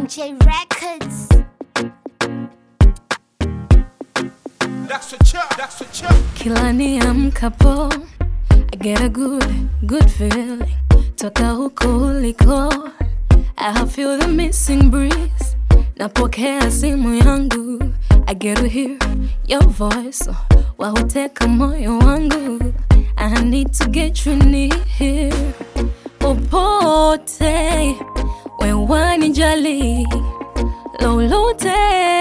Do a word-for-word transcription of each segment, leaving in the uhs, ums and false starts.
J Records. That's a chop, that's a chop. Kila niamkapo, I get a good, good feeling. Toka huko uliko, I feel the missing breeze. Napokea simu yangu, I get to hear your voice. Wahuteka moyo wangu, I need to get you near. Popote, we wanijali, lolote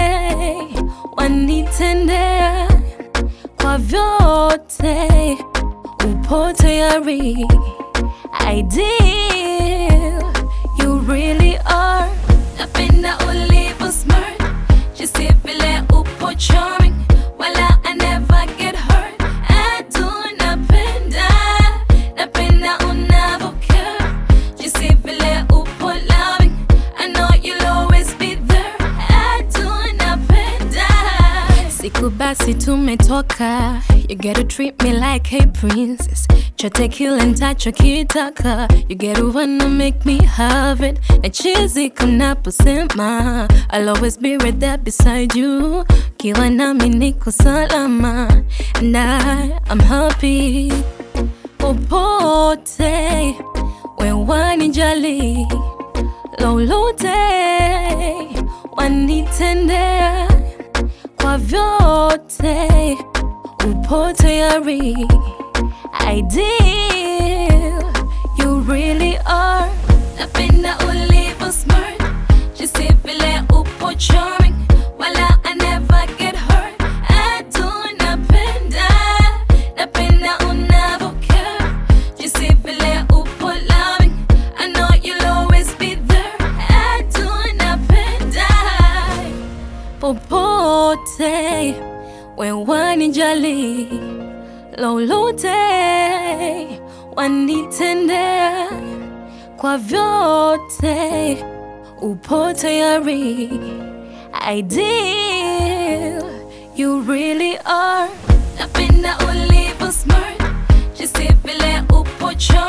wanitendea. Kwa vyote, upo tayari, ideal, you really are. Napenda ulivyo smart, jinsi vile upo charming, wala I never get hurt. I do napenda, napenda unavyo care, jinsi vile upo loving, I know you'll always be there. I do napenda. Siku basi tumetoka, you gotta treat me like a princess. Chote kila nitachokitaka, you gotta wanna make me have it. Na chizi kunaposema, I'll always be right there beside you. Kiwa nami niko salama, and I am happy. Popote, we wanijali, lolote wanitendea. Kwa vyote, upo tayari, ideal, you really are. Napenda ulivyo smart, jinsi vile upo charming, wala I never get hurt. I do napenda, napenda unavyo care, jinsi vile upo loving, I know you'll always be there. I do napenda. Popote, we wanijali, lolote wanitendea. Kwa vyote, upo tayari, ideal, you really are. Napenda ulivyo smart, jinsi vile upo charming,